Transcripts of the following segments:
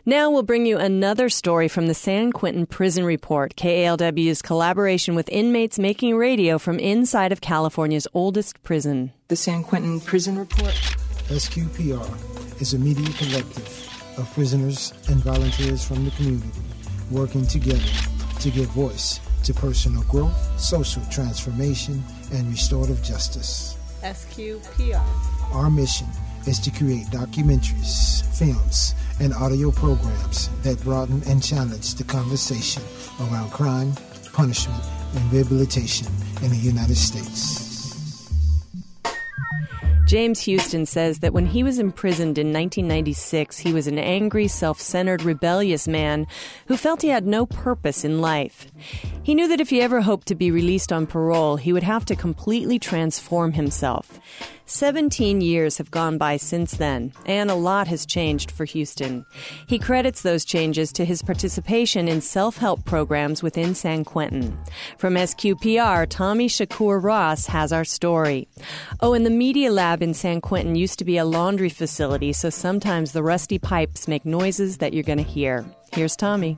Now we'll bring you another story from the San Quentin Prison Report, KALW's collaboration with inmates making radio from inside of California's oldest prison. The San Quentin Prison Report. SQPR is a media collective of prisoners and volunteers from the community working together to give voice to personal growth, social transformation, and restorative justice. SQPR. Our mission is to create documentaries, films, and audio programs that broaden and challenge the conversation around crime, punishment, and rehabilitation in the United States. James Houston says that when he was imprisoned in 1996, he was an angry, self-centered, rebellious man who felt he had no purpose in life. He knew that if he ever hoped to be released on parole, he would have to completely transform himself. 17 years have gone by since then, and a lot has changed for Houston. He credits those changes to his participation in self-help programs within San Quentin. From SQPR, Tommy Shakur Ross has our story. Oh, and the Media Lab in San Quentin used to be a laundry facility, so sometimes the rusty pipes make noises that you're going to hear. Here's Tommy.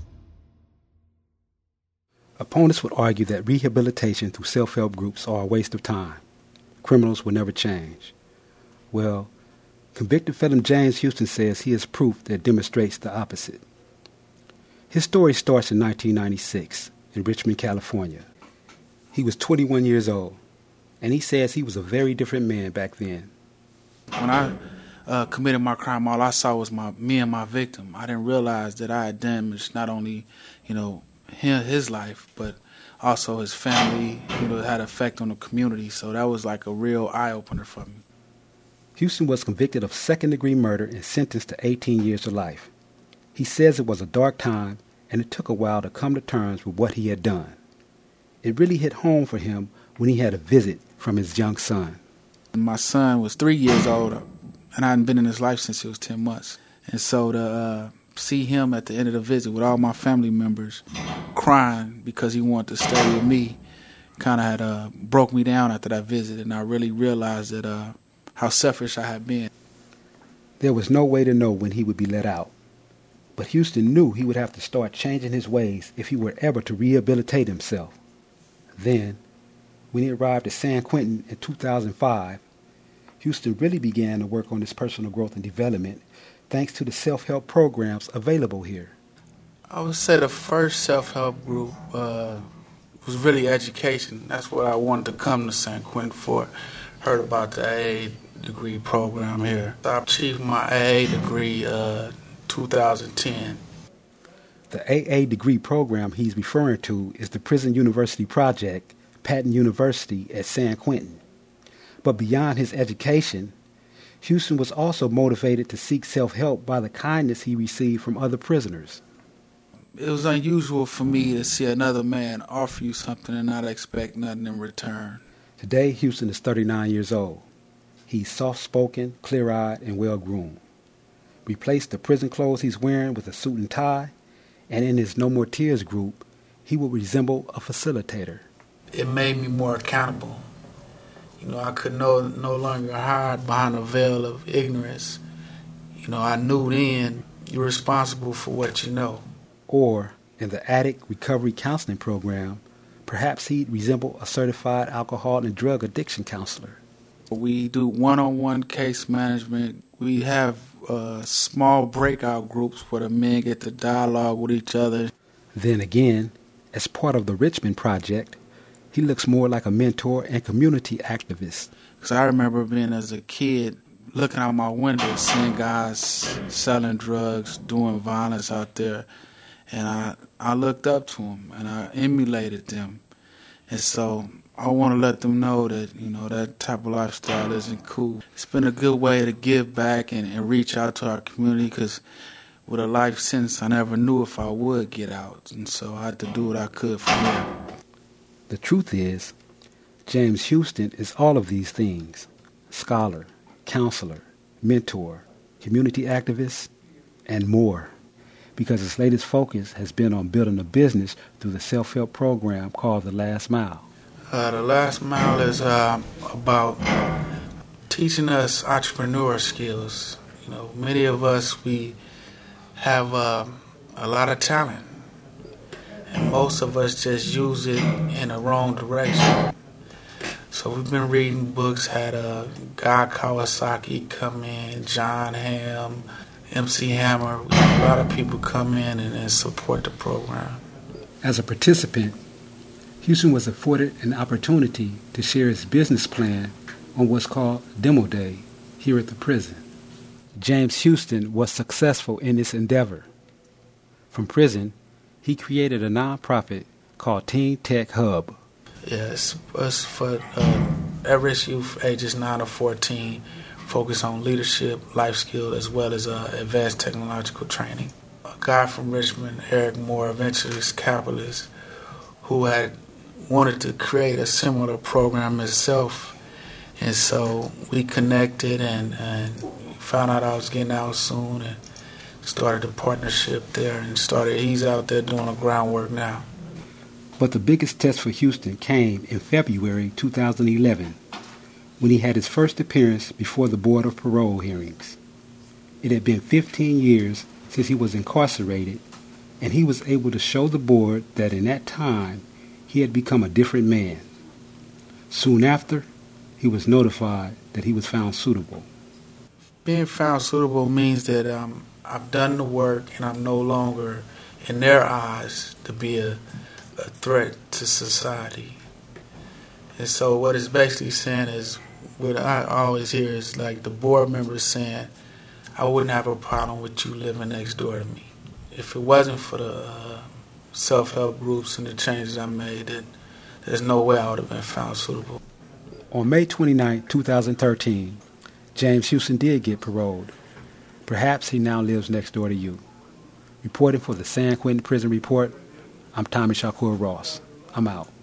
Opponents would argue that rehabilitation through self-help groups are a waste of time. Criminals will never change. Well, convicted felon James Houston says he has proof that demonstrates the opposite. His story starts in 1996 in Richmond, California. He was 21 years old, and he says he was a very different man back then. When I committed my crime, all I saw was me and my victim. I didn't realize that I had damaged not only, his life, but also his family, it had an effect on the community. So that was like a real eye-opener for me. Houston was convicted of second-degree murder and sentenced to 18 years to life. He says it was a dark time, and it took a while to come to terms with what he had done. It really hit home for him when he had a visit from his young son. My son was 3 years old, and I hadn't been in his life since he was 10 months. And so to see him at the end of the visit with all my family members crying because he wanted to stay with me kind of had broke me down after that visit, and I really realized that how selfish I had been. There was no way to know when he would be let out, but Houston knew he would have to start changing his ways if he were ever to rehabilitate himself. Then, when he arrived at San Quentin in 2005, Houston really began to work on his personal growth and development thanks to the self-help programs available here. I would say the first self-help group was really education. That's what I wanted to come to San Quentin for. Heard about the AA degree program here. I achieved my AA degree 2010. The AA degree program he's referring to is the Prison University Project, Patton University at San Quentin. But beyond his education, Houston was also motivated to seek self-help by the kindness he received from other prisoners. It was unusual for me to see another man offer you something and not expect nothing in return. Today, Houston is 39 years old. He's soft-spoken, clear-eyed, and well-groomed. Replace the prison clothes he's wearing with a suit and tie, and in his No More Tears group, he will resemble a facilitator. It made me more accountable. I could no longer hide behind a veil of ignorance. I knew then you're responsible for what you know. Or, in the Addict Recovery Counseling Program, perhaps he'd resemble a certified alcohol and drug addiction counselor. We do one-on-one case management. We have small breakout groups where the men get to dialogue with each other. Then again, as part of the Richmond Project, he looks more like a mentor and community activist. Because I remember being as a kid, looking out my window, seeing guys selling drugs, doing violence out there. And I looked up to them, and I emulated them. And so I want to let them know that, that type of lifestyle isn't cool. It's been a good way to give back and reach out to our community, because with a life sentence, I never knew if I would get out. And so I had to do what I could from there. The truth is, James Houston is all of these things: scholar, counselor, mentor, community activist, and more, because his latest focus has been on building a business through the self-help program called The Last Mile. The Last Mile is about teaching us entrepreneur skills. Many of us, we have a lot of talent, and most of us just use it in the wrong direction. So we've been reading books, had Guy Kawasaki come in, John Hamm, MC Hammer. We had a lot of people come in and support the program. As a participant, Houston was afforded an opportunity to share his business plan on what's called Demo Day here at the prison. James Houston was successful in this endeavor. From prison, he created a nonprofit called Teen Tech Hub. Yes, it's for at-risk youth ages 9 to 14, focus on leadership, life skills, as well as advanced technological training. A guy from Richmond, Eric Moore, a venture capitalist, who had wanted to create a similar program himself. And so we connected and found out I was getting out soon and started a partnership there and he's out there doing the groundwork now. But the biggest test for Houston came in February 2011 when he had his first appearance before the Board of Parole hearings. It had been 15 years since he was incarcerated, and he was able to show the board that in that time he had become a different man. Soon after, he was notified that he was found suitable. Being found suitable means that I've done the work and I'm no longer, in their eyes, to be a threat to society. And so what it's basically saying is, what I always hear is like the board members saying, I wouldn't have a problem with you living next door to me. If it wasn't for the self-help groups and the changes I made, then there's no way I would have been found suitable. On May 29, 2013, James Houston did get paroled. Perhaps he now lives next door to you. Reporting for the San Quentin Prison Report, I'm Tommy Shakur Ross. I'm out.